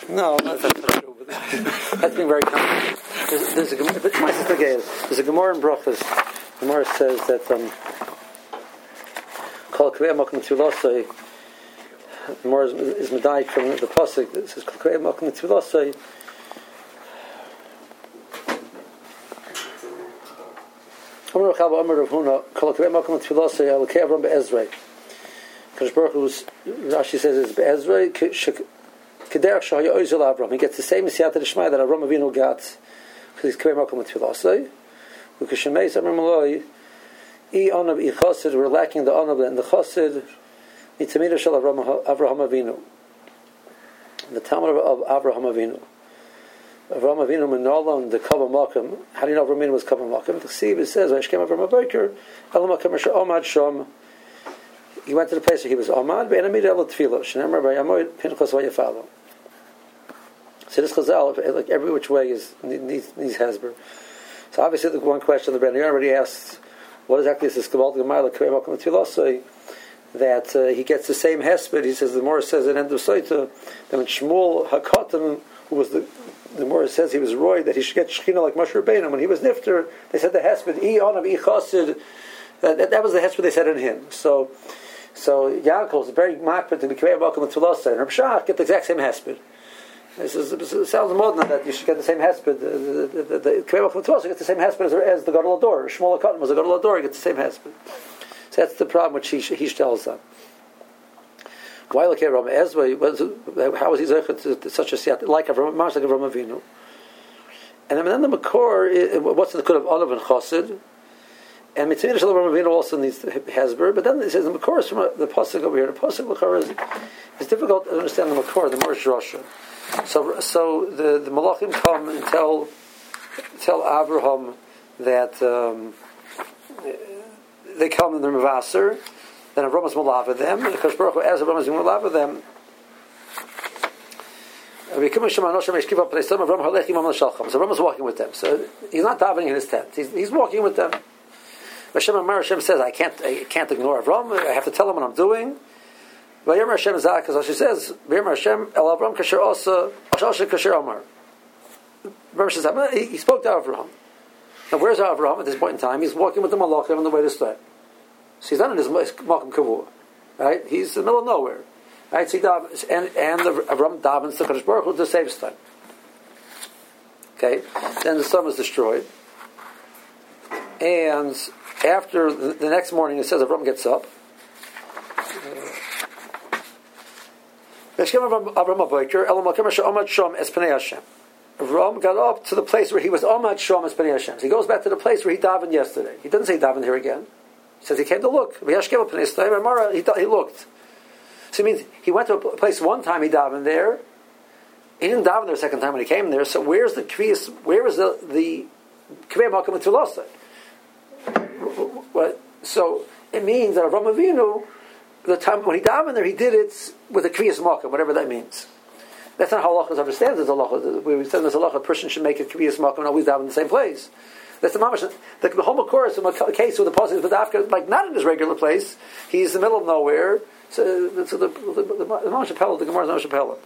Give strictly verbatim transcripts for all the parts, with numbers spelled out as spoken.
No, that's not true. But that's being very kind. There's, there's a my sister Gail. There's a Gemara in Brachos. Gemara says that um, Kol Kvei Mokum Tfilasei. Gemara is medayik from the pasuk. It says Kol Kvei Mokum Tfilasei. Amar Chava Amar Rav Huna Kol Kvei Mokum Tfilasei Alakei Avram BeEzrei. Kadosh Baruch Hu, Rashi says it's BeEzrei. He gets the same siyata d'shmaya that Avram Avinu got because he's Kvei Mokum Tfilasei. Because Shemei Samar Maloi, I Onav I Chosid, we're lacking the Onav and the Chosid. Mitzamida Shel Avraham Avinu, the Talmud of Avraham Avinu. Avraham Avinu Menolon the Kavah Mokum. How do you know Avraham Avinu was Kavah Mokum? The Ksiv says Vayishkem Avraham Aboker Elam Mokum Asher Omad Shom. He went to the place where he was Omad Be'enamid El Tefillah Shenemar Vayamoid Pinchas Vayafalo. So this Chazal, like every which way, is needs needs Hezber. So obviously, the one question the Brennan already asked, what exactly is this Kabbalah Gemara Kvei Mokum Tfilasei? That uh, he gets the same hesped. He says the Morah says at end of Soita that when Shmuel Hakatan, who was the the Morah says he was roy, that he should get Shechina like Moshe Rabbeinu. When he was Nifter, they said the hesped I Onav I Chosid. That that was the hesped they said in him. So so Yaakov is very makpid to be Kvei Mokum Tfilasei, and Reb Shach get the exact same hesped. This is, it sounds modern that you should get the same hesped. The Kvei Mokum Tfilasei gets the same hesped as, as the Gadol Ador. Shmuel Hakatan was a Gadol Ador. He gets the same hesped. So that's the problem which he he tells them. Why like Avraham Ezra? How was he to such a siyat like Avraham, like Avraham Avinu? And then the Makor, what's the good of Onav and Chosid? And Mitzvah Shel Avraham Avinu also needs Hezber. But then it says the Makor is from the pasuk over here. The pasuk Makor is it's difficult to understand the Makor. The Morish Rasha. So so the the Malachim come and tell tell Avraham that. Um, They come in the Mavaser, then Avram is Malav with them, and the Kadosh Baruch Hu, as Avram is Malav with them, so Avram is walking with them. So he's not davening in his tent. He's, he's walking with them. Hashem Amar Hashem says, I can't, I can't ignore Avram. I have to tell him what I'm doing. Vayom Hashem Zak, because she says, Vayom Hashem El Avram Kasher Osa Ashal Kasher Amar. Avram says, he spoke to Avram. Now, where's Avraham at this point in time? He's walking with the Malachim on the way to stay. So he's not in his Malachim Kavua, right? He's in the middle of nowhere, right? So he davens, and and the Avraham davens to Kadosh Baruch Hu to save his time. Okay, then the sun was destroyed, and after the, the next morning, it says Avraham gets up. Avram got up to the place where he was Omad Shom as Pnei Hashem. So he goes back to the place where he davened yesterday. He doesn't say he davened here again. He says he came to look. He, he looked. So it means he went to a place one time, he davened there. He didn't daven there a second time when he came there. So where's the Kviyas, where is the the Kvei Mokum Tfilasei? So it means that Avram Avinu, the time when he davened there, he did it with a Kviyas Mokum, whatever that means. That's not how halachas understands it. Halacha. We said there's a halacha. A person should make a kriyas makom and always daven in the same place. That's the mamash. The, the whole makor is a case with the positive with Afka, like not in his regular place. He's in the middle of nowhere. So, so the the the mamash appella, the gemara is mamash appella.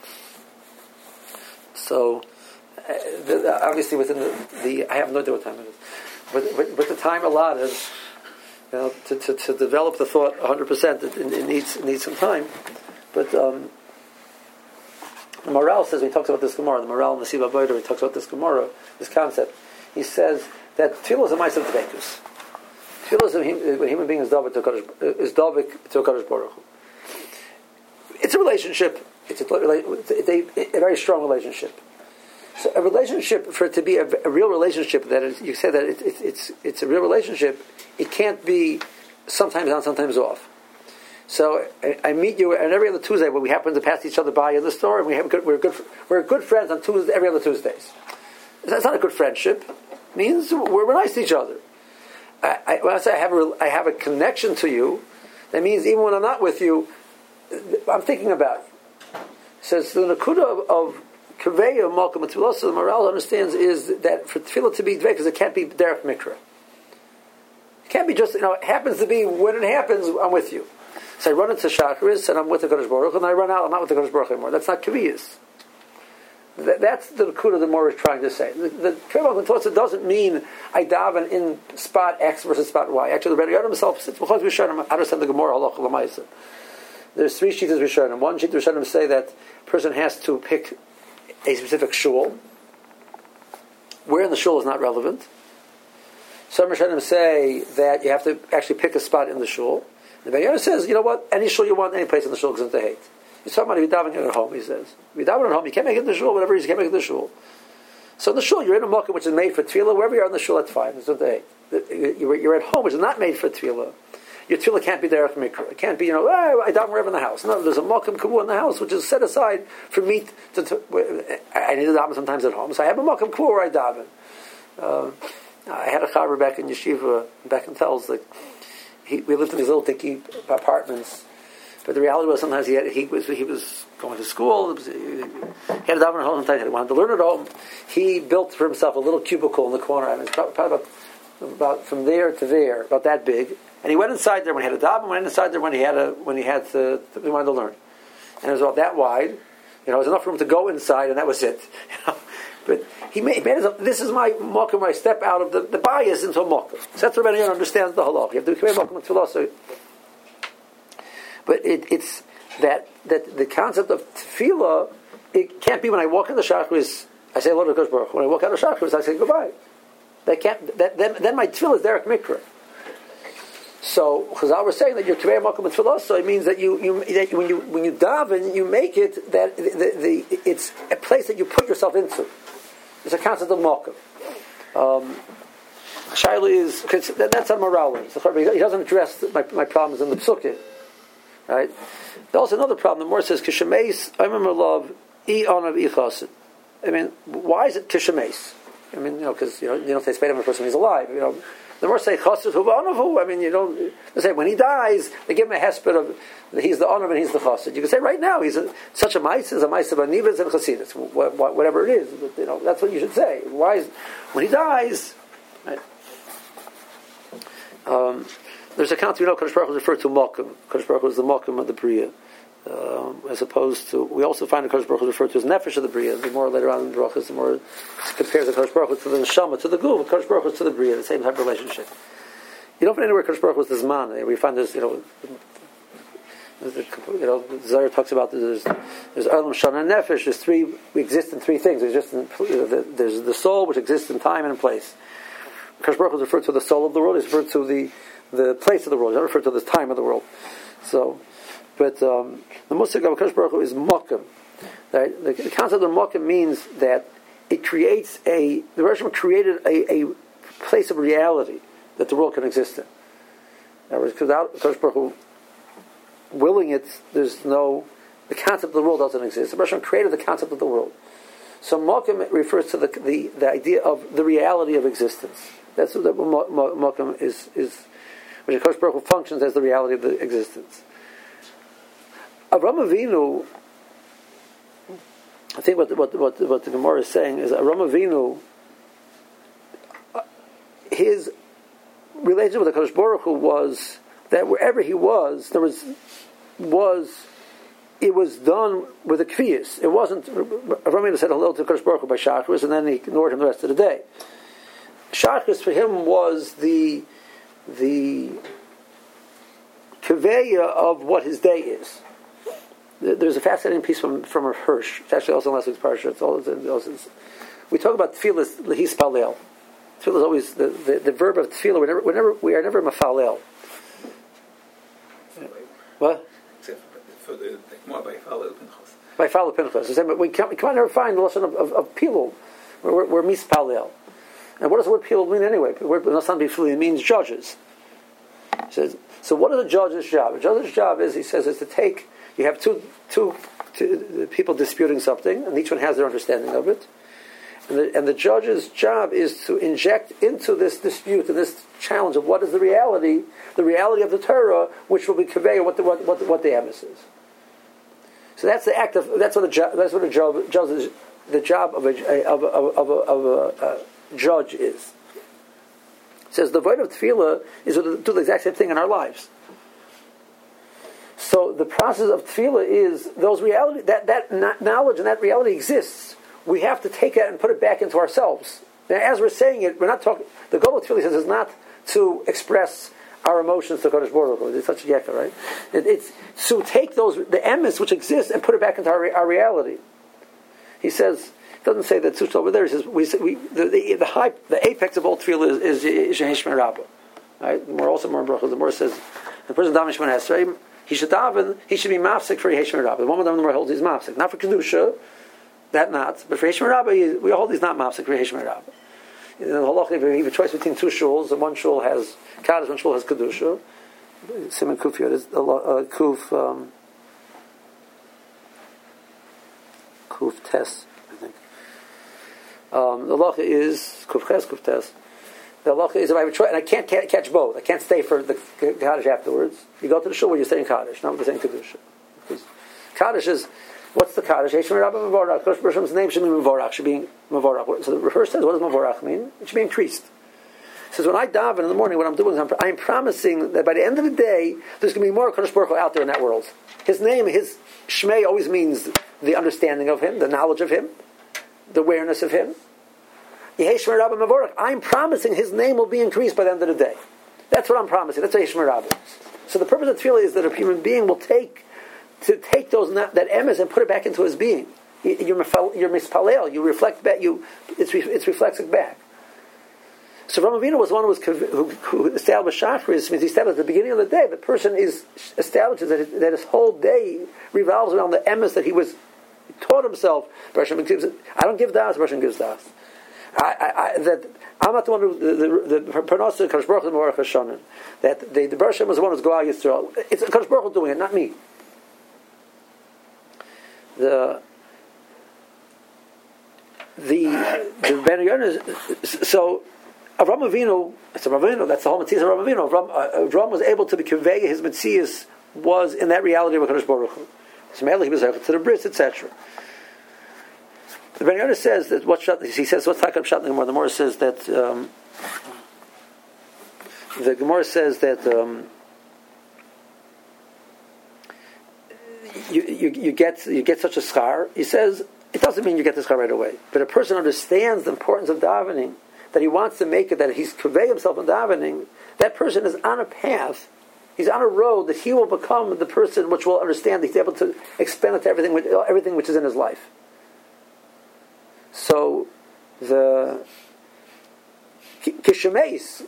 So uh, the, obviously within the, the I have no idea what time it is, but with, with the time allotted, you know, to, to, to develop the thought one hundred percent, it, it needs it needs some time, but. Um, The Maral says, when he talks about this Gemara, the Maral in the Siva Boider, he talks about this Gemara, this concept. He says that Tefillah is a Ma'aseh Dveikus. Tefillah is a, when a human being is Davik to Kadosh Baruch Hu. It's a relationship. It's a, it's a, a very strong relationship. So a relationship, for it to be a, a real relationship, that is, you said that it, it, it's it's a real relationship, it can't be sometimes on, sometimes off. So I, I meet you, and every other Tuesday when we happen to pass each other by in the store, and we have good, we're good, we're good friends on Tuesday, every other Tuesdays. That's not a good friendship. It means we're, we're nice to each other. I, I, when I say I have a, I have a connection to you, that means even when I'm not with you, I'm thinking about you. It says the nakuda of, of kaveya malkum tefillah. The Maral understands is that for tefillah to be dvei, because it can't be derech mikra. It can't be just, you know, it happens to be when it happens, I'm with you. So I run into Shacharis and I'm with the Kadosh Baruch Hu, and I run out, I'm not with the Kadosh Baruch Hu anymore. That's not Kaviyas. th- that's the Nakuda the Gemara is trying to say. The, the Kriyat Makom doesn't mean I daven in spot X versus spot Y. Actually, the Rebbe Yoda himself says, because Rishonim, I understand the Gemara, halacha l'maisa. There's three shittas Rishonim. One shittas Rishonim say that a person has to pick a specific shul. Where in the shul is not relevant. Some Rishonim say that you have to actually pick a spot in the shul. The Rebbe Yoda says, you know what, any shul you want, any place in the shul is into hate. He's talking about if you're davening at home, he says. If you're davening at home, you can't make it in the shul, whatever it is, you can't make it in the shul. So in the shul, you're in a makom which is made for tefillah, wherever you are in the shul, that's fine. It's not the You're at home, which is not made for tefillah. Your tefillah can't be derech mikra. It can't be, you know, oh, I daven wherever in the house. No, there's a makom kavu in the house, which is set aside for me to, to I need to daven sometimes at home, so I have a makom kavu where I daven. Uh, I had a chaver back in yeshiva, back in Telz, like, he, we lived in these little dinky apartments. But the reality was sometimes he had, he was he was going to school. Was, he had a daven at home. Sometimes he wanted to learn at home. He built for himself a little cubicle in the corner. I mean, it's probably, probably about, about from there to there, about that big. And he went inside there when he had a daven. Went inside there when he had a when he had to he wanted to learn. And it was about that wide. You know, it was enough room to go inside, and that was it. You know, but he made, he made his, this is my mokum where I step out of the, the bias into a mokum. So that's what everyone understands the halach. You have to be mokum and tefillah. But it, it's that that the concept of tefillah, it can't be when I walk in the shachris, I say hello to Kosh Baruch. When I walk out of shachris, I say goodbye. That can't. That, then, then my tefillah is derek mikra. So Chazal was saying that your kaveh makom and tefillah, so it means that you, you that when you when you daven, you make it that the, the, the it's a place that you put yourself into. It's a concept of makom. Um, Shaila is that, that's a morale. He doesn't address my, my problems in the psukim. Right? There's also another problem. The Gemara says kishemeis aymer love e onav ichasid. I mean, why is it kishemeis? I mean, you know, because you know, you don't say spade him a person he's alive. You know, the Gemara say chasid hu onavu. I mean, you don't they say when he dies they give him a hesped of he's the onav and he's the chasid. You can say right now he's a, such a mice is a mice of anivas and chasidus, whatever it is. But, you know, that's what you should say. Why is when he dies? Right? Um, There's a concept, you know, Kadosh Baruch Hu is referred to Mokum. Kadosh Baruch Hu is the Mokum of the Bria. Um, as opposed to, we also find that Kadosh Baruch Hu is referred to as Nefesh of the Bria. The more later on in the Brachas, the more it compares the Kadosh Baruch Hu to the Neshama, to the Guf, Kadosh Baruch Hu to the Bria, the same type of relationship. You don't find anywhere Kadosh Baruch Hu is the Zman. We find this, you know, you know, Zohar talks about there's there's Olam Shana and Nefesh. There's three, we exist in three things. There's just in, there's the soul which exists in time and in place. Kadosh Baruch Hu is referred to the soul of the world. He's referred to the the place of the world. He's not referred to the time of the world. So, but um, the Musik of Kadosh Baruch Hu is Mokum. Right? The, the concept of Mokum means that it creates a, the Rosh created a, a place of reality that the world can exist in. In other words, without Kadosh Baruch Hu willing it, there's no, the concept of the world doesn't exist. The Rosh created the concept of the world. So Mokum refers to the, the the idea of the reality of existence. That's what Mokum is is. Which Kadosh Baruch Hu functions as the reality of the existence. Avram Avinu, I think what what what, what the Gemara is saying is Avram Avinu, uh, his relationship with the Kadosh Baruch Hu was that wherever he was, there was was it was done with a kfiyas. It wasn't Avram Avinu said hello to Kadosh Baruch Hu by Shachris, and then he ignored him the rest of the day. Shachris for him was the the kaveya of what his day is. There's a fascinating piece from from Hirsch. It's actually also in last week's parsha. It's all, it's, we talk about tefillah lehis palel. Tefillah is always the, the, the verb of tefillah. We're never, we're never, we are never mafalel. What? Except for the more by falel pinchas. By falel pinchas. We can't, we can't never find the lesson of, of, of pilul. We're, we're mispalel. And what does the word pilul mean anyway? The word it means judges. He says, so what is a judge's job? A judge's job is, he says, is to take, you have two, two, two people disputing something, and each one has their understanding of it. And the, and the judge's job is to inject into this dispute, and this challenge of what is the reality, the reality of the Torah, which will be conveyed what the, what, what, what the emes is. So that's the act of, that's what a job, that's what a job, judge is, the job of a, of a, of a, of a, a judge is. It says the void of tefillah is to do the exact same thing in our lives. So the process of tefillah is those reality that that knowledge and that reality exists we have to take that and put it back into ourselves. Now, as we're saying it, we're not talking. The goal of tefillah says is not to express our emotions to Kodesh Baruch Hu. It's such a yekka, right? It, it's to take those the emes which exist and put it back into our, our reality. He says, it doesn't say that Tzutz over there. He says we, we the, the the high the apex of all tefillah is is Sheheshmer Rabbah. Right? The more also more bracha. The more says the person daven Shemona Esrei, he should daven. He should be mafsek for Yeshmer Rabbah. The one with the more holds he's mafsek, not for kedusha, that not, but for Yeshmer Rabbah we hold he's not mafsek for Yeshmer Rabbah. In the halacha, if you have a choice between two shuls, and one shul has kaddish, one shul has kedusha. Simon Kuf here is uh, Kuf um, Kuf Tes, I think. Um, the halacha is Kuf Ches, Kuf Tes. The halacha is if I have a choice, and I can't catch both. I can't stay for the kaddish afterwards. You go to the shul where you're saying kaddish, not where you're saying kedusha. Because kaddish is, what's the kaddish? Yeshmer Rabbah Mevorach. Kodesh Baruch Hu's name should be Mevorach. Should be Mevorach. So the verse says, what does Mevorach mean? It should be increased. It says when I daven in the morning, what I'm doing is I'm, I'm promising that by the end of the day, there's going to be more Kodesh Baruch Hu out there in that world. His name, his Shmei always means the understanding of him, the knowledge of him, the awareness of him. Yeshmer Rabbah Mevorach. I'm promising his name will be increased by the end of the day. That's what I'm promising. That's Yeshmer Rabbah. So the purpose of tefillah is that a human being will take to take those that emes and put it back into his being. You're you're mispalel. You reflect back. You it's it's reflected back. So Avraham Avinu was one who was who, who established shachris. Means he established at the beginning of the day. The person is establishes that his, that his whole day revolves around the emes that he was taught himself. I don't give das. Hashem gives das. I, I, I, that I'm not the one who the the Parnasa Kadosh Baruch Hu Mevorach Hashanan. That the the Baruch Hashem was the one who's Goal Yisrael. It's Kadosh Baruch Hu doing it, not me. The the the Ben Yonah. So Avraham Avinu, it's Avraham Avinu. That's the whole Metzias of Avraham Avinu. Avraham, uh, Avraham was able to convey his Metzias was in that reality of Kadosh Baruch Hu. So he was able to the bris, et cetera. The Ben Yonah says that what he says what's Takab Shat Gemara. The Gemara says that um, the Gemara says that um, you, you you get you get such a schar. He says it doesn't mean you get the schar right away, but a person understands the importance of davening, that he wants to make it, that he's convey himself in davening. That person is on a path. He's on a road that he will become the person which will understand. He's able to expand it to everything, everything which is in his life. So the kishemeis,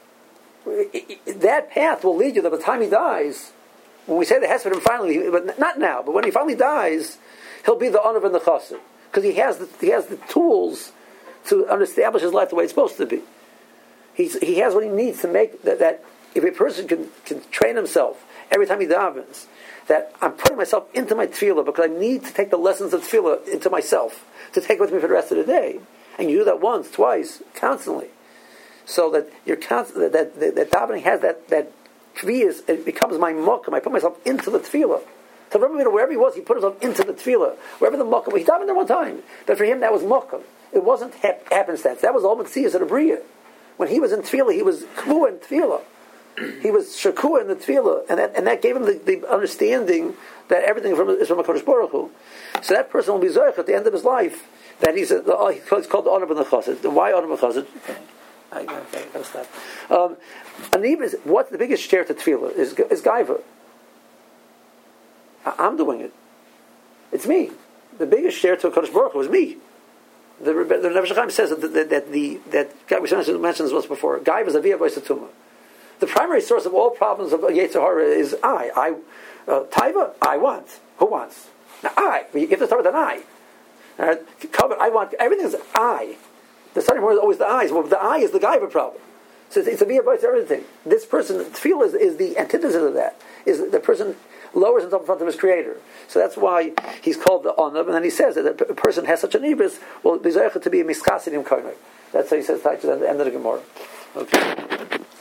that path will lead you that by the time he dies, when we say the hesed, finally, but not now, but when he finally dies, he'll be the honour and the chassid because he has the, he has the tools to establish his life the way it's supposed to be. He's, he has what he needs to make that, that if a person can, can train himself every time he davens, that I'm putting myself into my tefillah because I need to take the lessons of tefillah into myself to take with me for the rest of the day. And you do that once, twice, constantly. So that you're const- that, that, that, that davening has that, that kviyas, it becomes my mokum. I put myself into the tefillah. So remember, wherever he was, he put himself into the tefillah. Wherever the mokum, he davened there one time. But for him, that was mokum. It wasn't hap- happenstance. That was all Metzias of the Bria. When he was in tefillah, he was kvu in tefillah. He was shakua in the tefillah, and that, and that gave him the, the understanding that everything from, is from a Kodesh Baruch Hu. So that person will be zoich at the end of his life that he's a, the, he's called the honor of the chassid. Why honor of the chassid? I, I, I gotta stop. Um, and even what's the biggest share to tefillah is is gaiva. I, I'm doing it. It's me. The biggest share to a Kodesh Baruch Hu is me. The the Nefesh Chaim says that that, that the that we mentioned this once before. Gaiva is a via voice tumah. The primary source of all problems of Yetzer Hara is I. I uh, Taiva, I want. Who wants? Now I. You have to start with an I. Uh, cover, I want. Everything is I. The starting point is always the I. Well, the I is the Gaiva problem. So it's, it's a via voice to everything. This person, tefillah is, is the antithesis of that. Is the person lowers himself in front of his creator. So that's why he's called the Onav, and then he says that a person has such an ibris, well, to be a miskasidim koinoi. That's how he says at the end of the Gemara. Okay.